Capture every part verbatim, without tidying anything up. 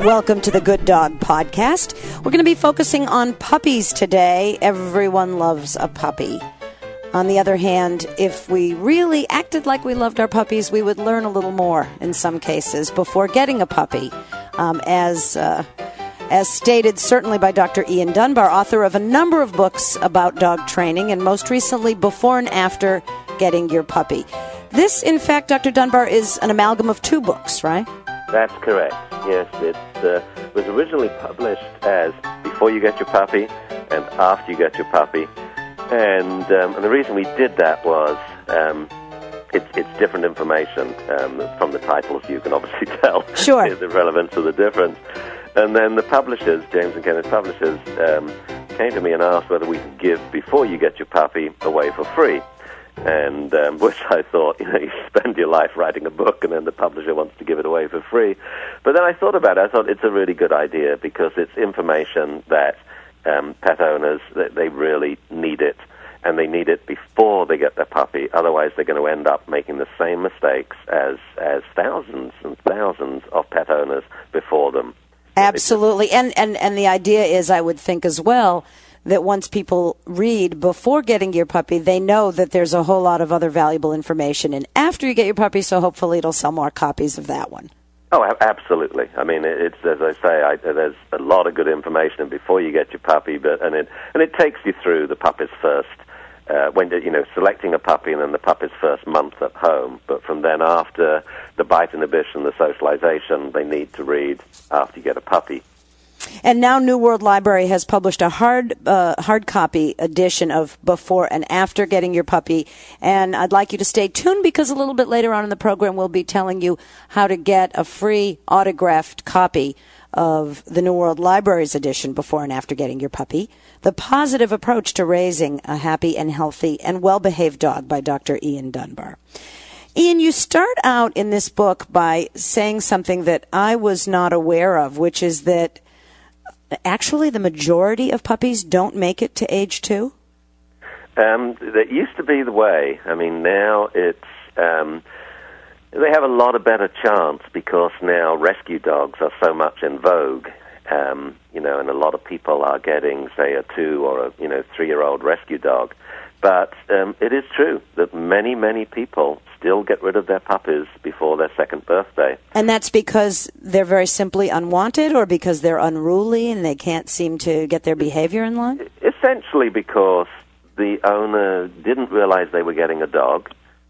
Welcome to the Good Dog Podcast. We're going to be focusing on puppies today. Everyone loves a puppy. On the other hand, if we really acted like we loved our puppies, we would learn a little more in some cases before getting a puppy. Um, as uh, as stated certainly by Doctor Ian Dunbar, author of a number of books about dog training, and most recently, Before and After Getting Your Puppy. This, in fact, Doctor Dunbar, is an amalgam of two books, right? That's correct. Yes, it uh, was originally published as Before You Get Your Puppy and After You Get Your Puppy. And, um, and the reason we did that was um, it's, it's different information um, from the titles. You can obviously tell sure. the relevance of the difference. And then the publishers, James and Kenneth Publishers, um, came to me and asked whether we could give Before You Get Your Puppy away for free. And um, which I thought, you know, you spend your life writing a book and then the publisher wants to give it away for free. But then I thought about it. I thought it's a really good idea because it's information that um, pet owners, they really need it. And they need it before they get their puppy. Otherwise, they're going to end up making the same mistakes as, as thousands and thousands of pet owners before them. Absolutely. And, and, and the idea is, I would think as well, that once people read before getting your puppy, they know that there's a whole lot of other valuable information. And after you get your puppy, so hopefully it'll sell more copies of that one. Oh, absolutely. I mean, it's, as I say, I, there's a lot of good information before you get your puppy, but and it and it takes you through the puppy's first, uh, when you know, selecting a puppy and then the puppy's first month at home. But from then after the bite inhibition, the socialization, they need to read after you get a puppy. And now New World Library has published a hard uh, hard copy edition of Before and After Getting Your Puppy. And I'd like you to stay tuned because a little bit later on in the program we'll be telling you how to get a free autographed copy of the New World Library's edition, Before and After Getting Your Puppy, The Positive Approach to Raising a Happy and Healthy and Well-Behaved Dog by Doctor Ian Dunbar. Ian, you start out in this book by saying something that I was not aware of, which is that actually the majority of puppies don't make it to age two? Um, that used to be the way. I mean, now it's, um, they have a lot of better chance because now rescue dogs are so much in vogue, um, you know, and a lot of people are getting, say, a two or a, you know, three-year-old rescue dog. But um, it is true that many, many people still get rid of their puppies before their second birthday. And that's because they're very simply unwanted or because they're unruly and they can't seem to get their behavior in line? Essentially because the owner didn't realize they were getting a dog.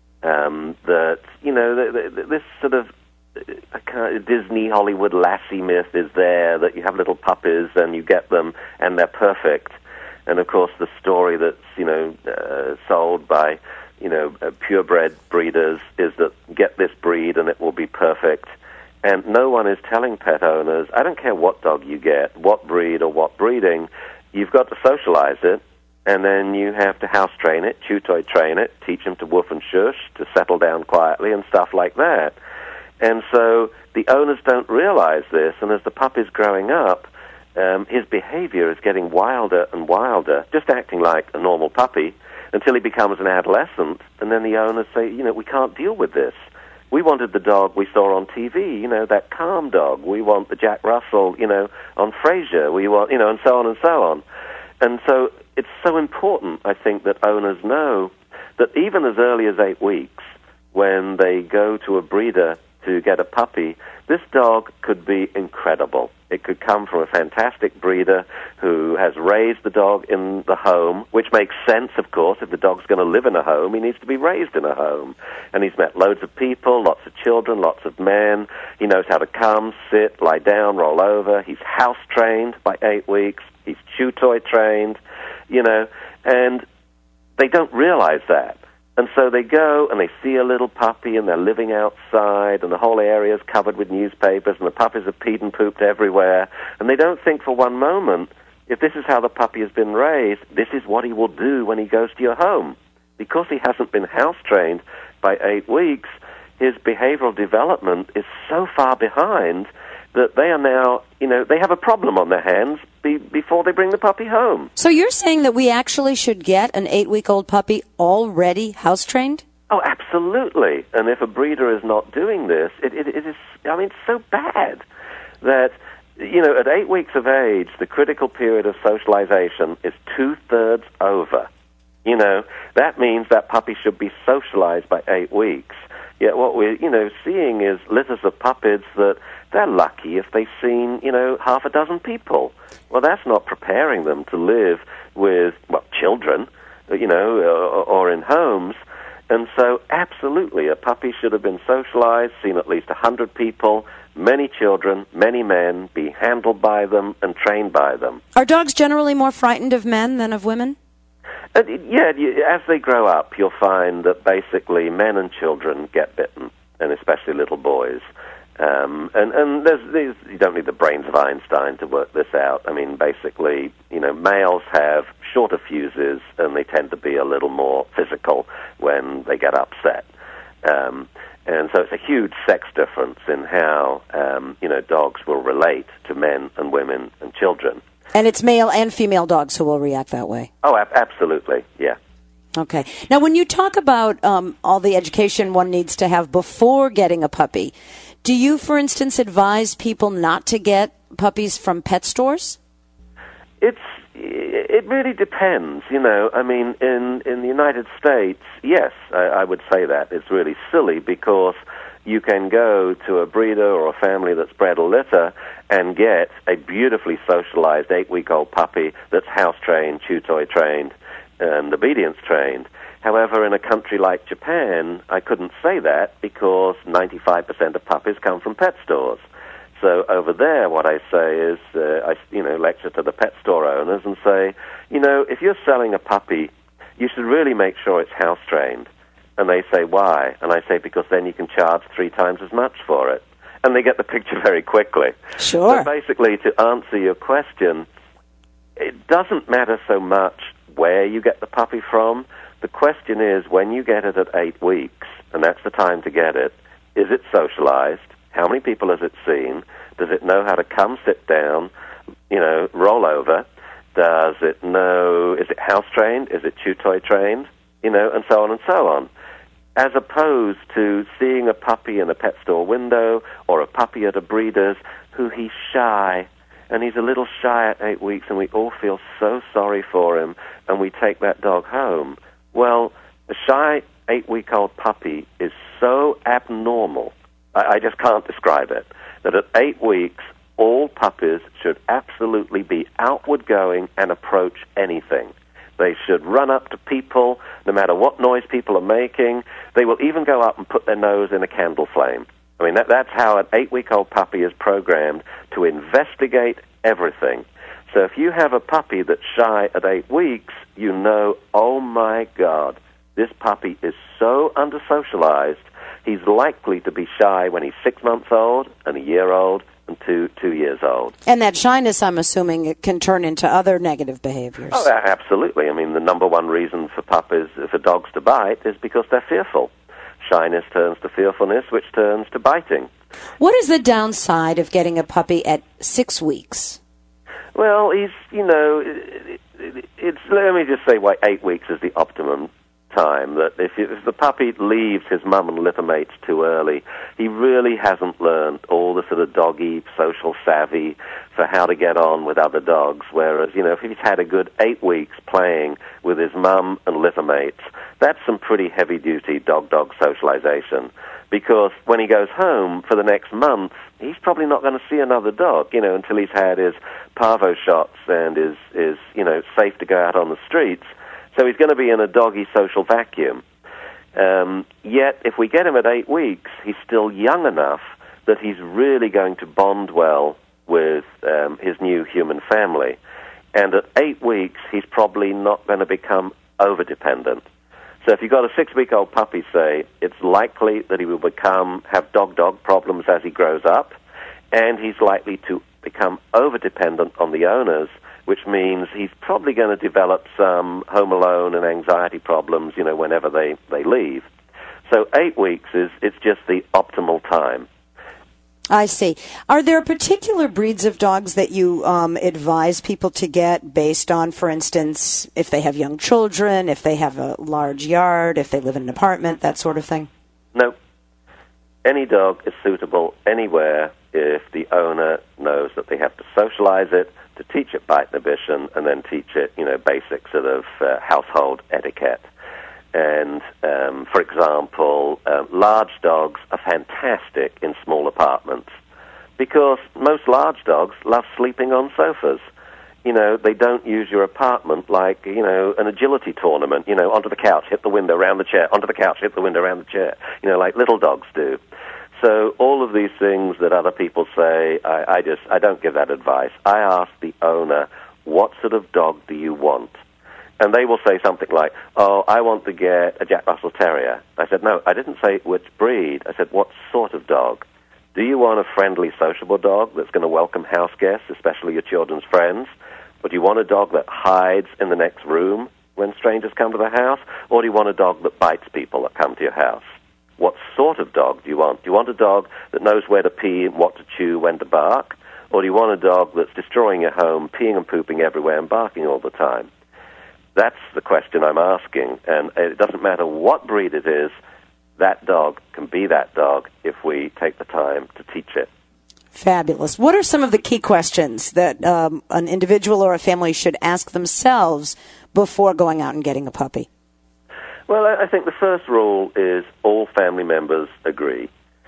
Um, that, you know, the, the, this sort of uh, kind of Disney, Hollywood lassie myth is there that you have little puppies and you get them and they're perfect. And, of course, the story that's, you know, uh, sold by, you know, uh, purebred breeders is that get this breed and it will be perfect. And no one is telling pet owners, I don't care what dog you get, what breed or what breeding, you've got to socialize it, and then you have to house train it, chew toy train it, teach them to woof and shush, to settle down quietly and stuff like that. And so the owners don't realize this, and as the puppy's growing up, Um, his behavior is getting wilder and wilder, just acting like a normal puppy until he becomes an adolescent. And then the owners say, you know, we can't deal with this. We wanted the dog we saw on T V, you know, that calm dog. We want the Jack Russell, you know, on Frasier. We want, you know, and so on and so on. And so it's so important, I think, that owners know that even as early as eight weeks, when they go to a breeder to get a puppy, this dog could be incredible. It could come from a fantastic breeder who has raised the dog in the home, which makes sense, of course. If the dog's going to live in a home, he needs to be raised in a home. And he's met loads of people, lots of children, lots of men. He knows how to come, sit, lie down, roll over. He's house-trained by eight weeks. He's chew-toy trained, you know, and they don't realize that. And so they go and they see a little puppy and they're living outside and the whole area is covered with newspapers and the puppies are peed and pooped everywhere. And they don't think for one moment, if this is how the puppy has been raised, this is what he will do when he goes to your home. Because he hasn't been house-trained by eight weeks, his behavioral development is so far behind that they are now, you know, they have a problem on their hands be, before they bring the puppy home. So you're saying that we actually should get an eight-week-old puppy already house-trained? Oh, absolutely. And if a breeder is not doing this, it, it, it is, I mean, it's so bad that you know, at eight weeks of age, the critical period of socialization is two-thirds over. You know, that means that puppy should be socialized by eight weeks. Yet what we're, you know, seeing is litters of puppies that they're lucky if they've seen, you know, half a dozen people. Well, that's not preparing them to live with, well, children, you know, or, or in homes. And so, absolutely, a puppy should have been socialized, seen at least one hundred people, many children, many men, be handled by them and trained by them. Are dogs generally more frightened of men than of women? Uh, yeah, you, as they grow up, you'll find that basically men and children get bitten, and especially little boys. Um, and and there's, there's, you don't need the brains of Einstein to work this out. I mean, basically, you know, males have shorter fuses, and they tend to be a little more physical when they get upset. Um, and so it's a huge sex difference in how, um, you know, dogs will relate to men and women and children. And it's male and female dogs who will react that way. Oh, ab- absolutely, yeah. Okay. Now, when you talk about um, all the education one needs to have before getting a puppy, do you, for instance, advise people not to get puppies from pet stores? It's it really depends, you know. I mean, in in the United States, yes, I, I would say that it's really silly because you can go to a breeder or a family that's bred a litter and get a beautifully socialized eight-week-old puppy that's house-trained, chew-toy trained, and obedience trained. However, in a country like Japan, I couldn't say that because ninety-five percent of puppies come from pet stores. So over there, what I say is, uh, I you know lecture to the pet store owners and say, you know, if you're selling a puppy, you should really make sure it's house-trained. And they say, why? And I say, because then you can charge three times as much for it. And they get the picture very quickly. Sure. So basically, to answer your question, it doesn't matter so much where you get the puppy from. The question is, when you get it at eight weeks, and that's the time to get it, is it socialized? How many people has it seen? Does it know how to come, sit down, you know, roll over? Does it know, is it house-trained? Is it chew-toy trained? You know, and so on and so on. As opposed to seeing a puppy in a pet store window or a puppy at a breeder's who he's shy, and he's a little shy at eight weeks, and we all feel so sorry for him, and we take that dog home. Well, a shy eight-week-old puppy is so abnormal, I, I just can't describe it, that at eight weeks, all puppies should absolutely be outward-going and approach anything. They should run up to people, no matter what noise people are making. They will even go up and put their nose in a candle flame. I mean, that, that's how an eight-week-old puppy is programmed to investigate everything. So if you have a puppy that's shy at eight weeks, you know, oh my God, this puppy is so under-socialized, he's likely to be shy when he's six months old and a year old and two two years old. And that shyness, I'm assuming, it can turn into other negative behaviors. Oh, absolutely. I mean, the number one reason for puppies, for dogs to bite, is because they're fearful. Shyness turns to fearfulness, which turns to biting. What is the downside of getting a puppy at six weeks? Well, he's, you know, it, it, it's, let me just say why eight weeks is the optimum time, that if, if the puppy leaves his mum and litter mates too early, he really hasn't learned all the sort of doggy social savvy for how to get on with other dogs, whereas, you know, if he's had a good eight weeks playing with his mum and litter mates, that's some pretty heavy-duty dog-dog socialization, because when he goes home for the next month, he's probably not going to see another dog, you know, until he's had his parvo shots and is, is, you know, safe to go out on the streets. So he's going to be in a doggy social vacuum. Um, yet, if we get him at eight weeks, he's still young enough that he's really going to bond well with um, his new human family. And at eight weeks, he's probably not going to become over-dependent. So if you've got a six-week-old puppy, say, it's likely that he will become, have dog-dog problems as he grows up, and he's likely to become over-dependent on the owners, which means he's probably going to develop some home alone and anxiety problems, you know, whenever they, they leave. So eight weeks is it's just the optimal time. I see. Are there particular breeds of dogs that you um, advise people to get based on, for instance, if they have young children, if they have a large yard, if they live in an apartment, that sort of thing? No. any dog is suitable anywhere if the owner knows that they have to socialize it, to teach it bite inhibition, and then teach it, you know, basic sort of uh, household etiquette. And, um, for example, uh, large dogs are fantastic in small apartments because most large dogs love sleeping on sofas. You know, they don't use your apartment like, you know, an agility tournament, you know, onto the couch, hit the window, round the chair, onto the couch, hit the window, round the chair, you know, like little dogs do. So all of these things that other people say, I, I just, I don't give that advice. I ask the owner, what sort of dog do you want? And they will say something like, oh, I want to get a Jack Russell Terrier. I said, no, I didn't say which breed. I said, what sort of dog? Do you want a friendly, sociable dog that's going to welcome house guests, especially your children's friends? Or do you want a dog that hides in the next room when strangers come to the house? Or do you want a dog that bites people that come to your house? What sort of dog do you want? Do you want a dog that knows where to pee, what to chew, when to bark? Or do you want a dog that's destroying your home, peeing and pooping everywhere and barking all the time? That's the question I'm asking, and it doesn't matter what breed it is, that dog can be that dog if we take the time to teach it. Fabulous. What are some of the key questions that um, an individual or a family should ask themselves before going out and getting a puppy? Well, I think the first rule is all family members agree.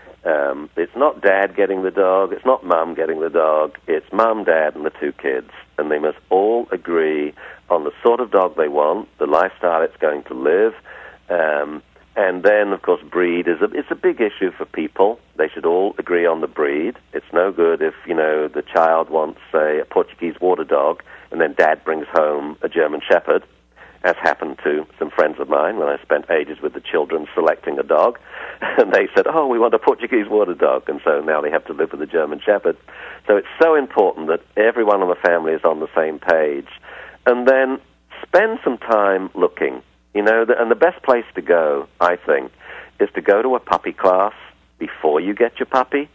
Um, it's not dad getting the dog, it's not mum getting the dog, it's mum, dad, and the two kids. And they must all agree on the sort of dog they want, the lifestyle it's going to live. Um, and then, of course, breed is a, it's a big issue for people. They should all agree on the breed. It's no good if, you know, the child wants, say, a Portuguese water dog, and then dad brings home a German Shepherd, as happened to some friends of mine when I spent ages with the children selecting a dog. And they said, oh, we want a Portuguese water dog. And so now they have to live with a German Shepherd. So it's so important that everyone in the family is on the same page. And then spend some time looking. You know, and the best place to go, I think, is to go to a puppy class before you get your puppy.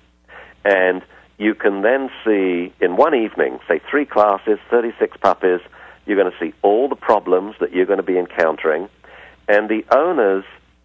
And you can then see in one evening, say three classes, thirty-six puppies, you're going to see all the problems that you're going to be encountering. And the owners,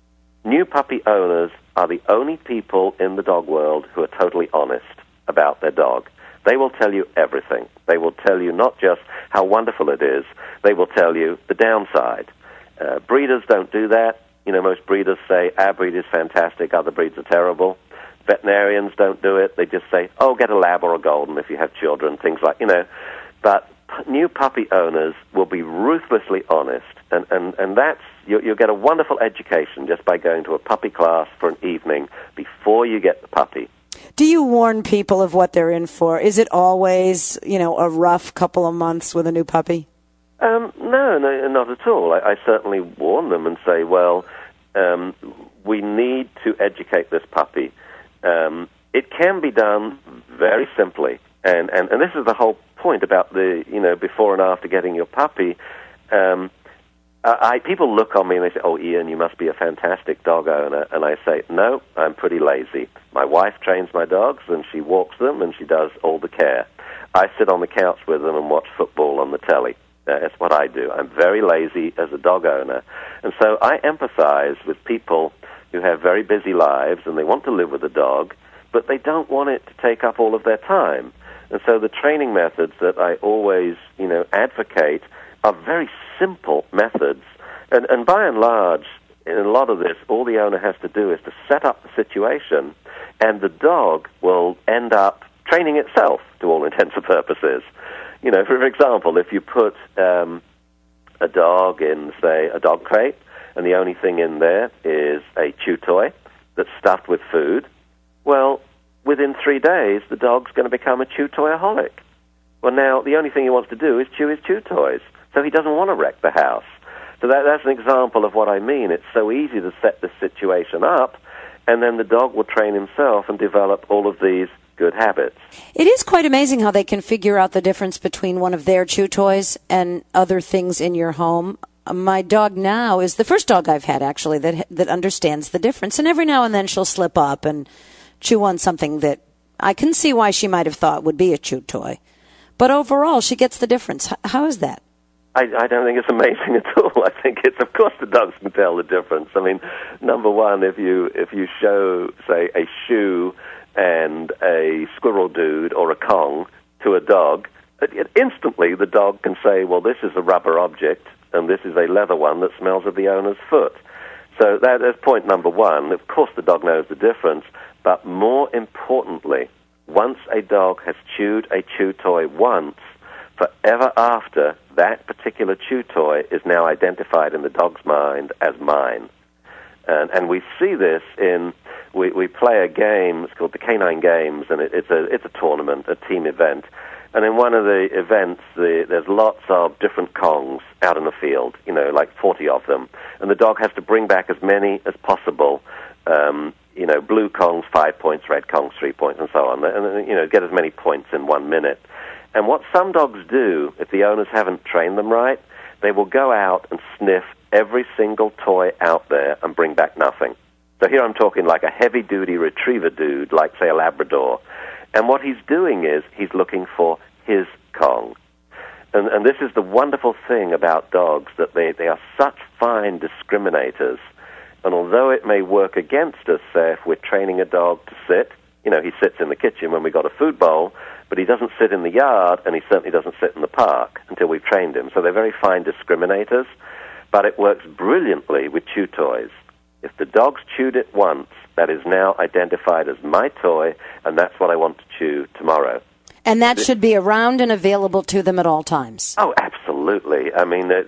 new puppy owners, are the only people in the dog world who are totally honest about their dog. They will tell you everything. They will tell you not just how wonderful it is, they will tell you the downside. Uh, breeders don't do that. You know, most breeders say, our breed is fantastic, other breeds are terrible. Veterinarians don't do it. They just say, oh, get a lab or a golden if you have children, things like, you know. But new puppy owners will be ruthlessly honest, and, and, and that's, you, you'll get a wonderful education just by going to a puppy class for an evening before you get the puppy. Do you warn people of what they're in for? Is it always, you know, a rough couple of months with a new puppy? Um, no, no, not at all. I, I certainly warn them and say, well, um, we need to educate this puppy. Um, it can be done very simply, and, and, and this is the whole point about the, you know, before and after getting your puppy. Um, I, people look on me and they say, oh, Ian, you must be a fantastic dog owner. And I say, no, I'm pretty lazy. My wife trains my dogs, and she walks them, and she does all the care. I sit on the couch with them and watch football on the telly. That's what I do. I'm very lazy as a dog owner. And so I empathize with people who have very busy lives, and they want to live with a dog, but they don't want it to take up all of their time. And so the training methods that I always, you know, advocate are very simple methods. And, and by and large, in a lot of this, all the owner has to do is to set up the situation, and the dog will end up training itself to all intents and purposes. You know, for example, if you put um, a dog in, say, a dog crate, and the only thing in there is a chew toy that's stuffed with food, well, within three days, the dog's going to become a chew toyaholic. Well, now, the only thing he wants to do is chew his chew toys, so he doesn't want to wreck the house. So that, that's an example of what I mean. It's so easy to set the situation up, and then the dog will train himself and develop all of these good habits. It is quite amazing how they can figure out the difference between one of their chew toys and other things in your home. My dog now is the first dog I've had, actually, that that understands the difference. And every now and then she'll slip up and chew on something that I can see why she might have thought would be a chew toy. But overall, she gets the difference. How is that? I, I don't think it's amazing at all. I think it's, of course, the dogs can tell the difference. I mean, number one, if you if you show, say, a shoe and a squirrel dude or a Kong to a dog, it, it, instantly the dog can say, well, this is a rubber object and this is a leather one that smells of the owner's foot. So that is point number one. Of course, the dog knows the difference, but more importantly, once a dog has chewed a chew toy once, forever after, that particular chew toy is now identified in the dog's mind as mine. And, and we see this in, we, we play a game, it's called the Canine Games, and it, it's a it's a tournament, a team event. And in one of the events, the, there's lots of different Kongs out in the field, you know, like forty of them. And the dog has to bring back as many as possible, um, you know, blue Kongs, five points, red Kongs, three points, and so on. And, you know, get as many points in one minute. And what some dogs do, if the owners haven't trained them right, they will go out and sniff every single toy out there and bring back nothing. So here I'm talking like a heavy-duty retriever dude, like, say, a Labrador. And what he's doing is he's looking for his Kong. And, and this is the wonderful thing about dogs, that they, they are such fine discriminators. And although it may work against us, say, if we're training a dog to sit, you know, he sits in the kitchen when we got a food bowl, but he doesn't sit in the yard, and he certainly doesn't sit in the park until we've trained him. So they're very fine discriminators, but it works brilliantly with chew toys. If the dog's chewed it once, that is now identified as my toy, and that's what I want to chew tomorrow. And that should be around and available to them at all times. Oh, absolutely. I mean, uh,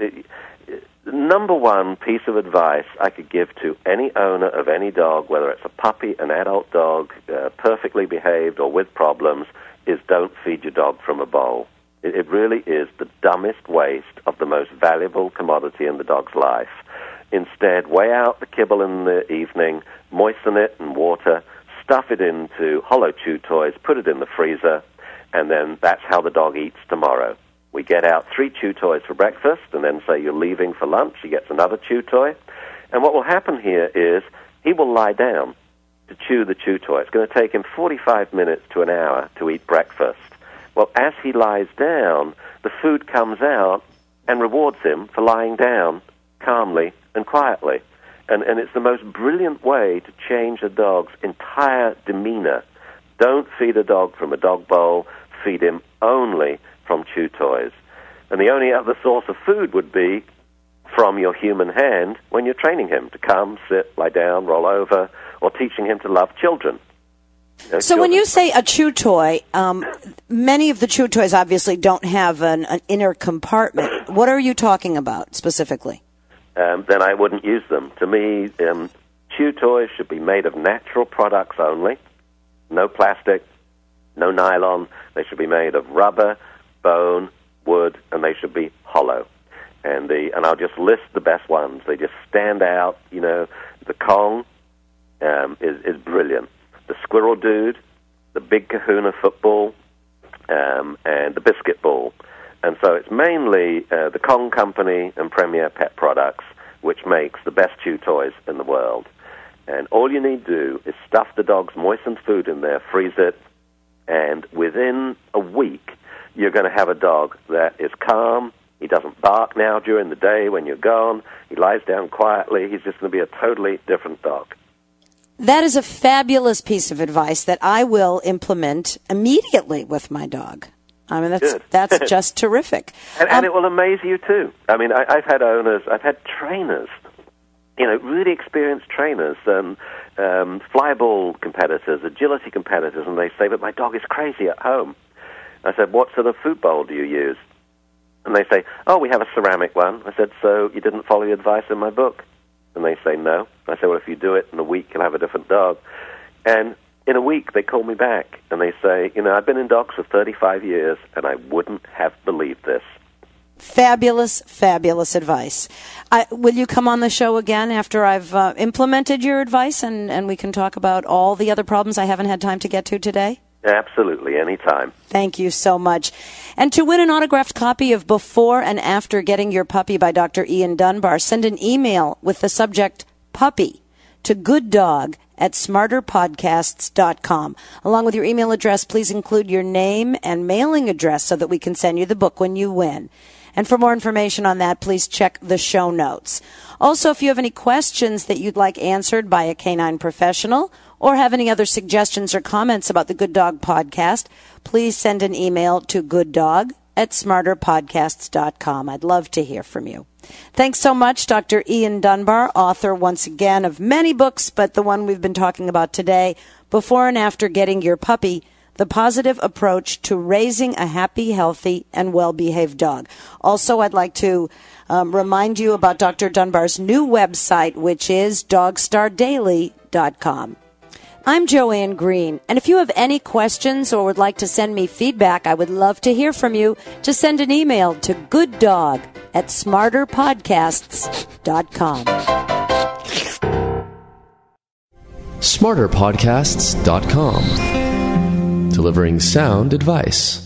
the number one piece of advice I could give to any owner of any dog, whether it's a puppy, an adult dog, uh, perfectly behaved or with problems, is don't feed your dog from a bowl. It, it really is the dumbest waste of the most valuable commodity in the dog's life. Instead, weigh out the kibble in the evening, moisten it in water, stuff it into hollow chew toys, put it in the freezer, and then that's how the dog eats tomorrow. We get out three chew toys for breakfast, and then say you're leaving for lunch, he gets another chew toy. And what will happen here is he will lie down to chew the chew toy. It's going to take him forty-five minutes to an hour to eat breakfast. Well, as he lies down, the food comes out and rewards him for lying down calmly and quietly. And, and it's the most brilliant way to change a dog's entire demeanor. Don't feed a dog from a dog bowl. Feed him only from chew toys. And the only other source of food would be from your human hand when you're training him to come, sit, lie down, roll over, or teaching him to love children. You know, so children. When you say a chew toy, um, many of the chew toys obviously don't have an, an inner compartment. What are you talking about specifically? Um, then I wouldn't use them. To me, um, chew toys should be made of natural products only. No plastic, no nylon. They should be made of rubber, bone, wood, and they should be hollow. And the and I'll just list the best ones. They just stand out. You know, the Kong um, is is brilliant. The Squirrel Dude, the Big Kahuna football, um, and the Biscuit Ball. And so it's mainly uh, the Kong Company and Premier Pet Products which makes the best chew toys in the world. And all you need to do is stuff the dog's moistened food in there, freeze it, and within a week, you're going to have a dog that is calm. He doesn't bark now during the day when you're gone. He lies down quietly. He's just going to be a totally different dog. That is a fabulous piece of advice that I will implement immediately with my dog. I mean, that's Good. that's just terrific. And, and um, it will amaze you, too. I mean, I, I've had owners, I've had trainers, you know, really experienced trainers, and um, flyball competitors, agility competitors, and they say, but my dog is crazy at home. I said, what sort of food bowl do you use? And they say, oh, we have a ceramic one. I said, so you didn't follow the advice in my book? And they say, no. I said, well, if you do it in a week, you'll have a different dog. And in a week, they call me back, and they say, you know, I've been in dogs for thirty-five years, and I wouldn't have believed this. Fabulous, fabulous advice. I, will you come on the show again after I've uh, implemented your advice, and, and we can talk about all the other problems I haven't had time to get to today? Absolutely, anytime. Thank you so much. And to win an autographed copy of Before and After Getting Your Puppy by Doctor Ian Dunbar, send an email with the subject puppy to gooddog at smarter podcasts dot com. Along with your email address, please include your name and mailing address so that we can send you the book when you win. And for more information on that, please check the show notes. Also, if you have any questions that you'd like answered by a canine professional or have any other suggestions or comments about the Good Dog Podcast, please send an email to gooddog at smarter podcasts dot com. I'd love to hear from you. Thanks so much, Doctor Ian Dunbar, author once again of many books, but the one we've been talking about today, Before and After Getting Your Puppy, The Positive Approach to Raising a Happy, Healthy, and Well-Behaved Dog. Also, I'd like to um, remind you about Doctor Dunbar's new website, which is dog star daily dot com. I'm Joanne Green, and if you have any questions or would like to send me feedback, I would love to hear from you. Just send an email to gooddog at smarter podcasts dot com. smarter podcasts dot com. Delivering sound advice.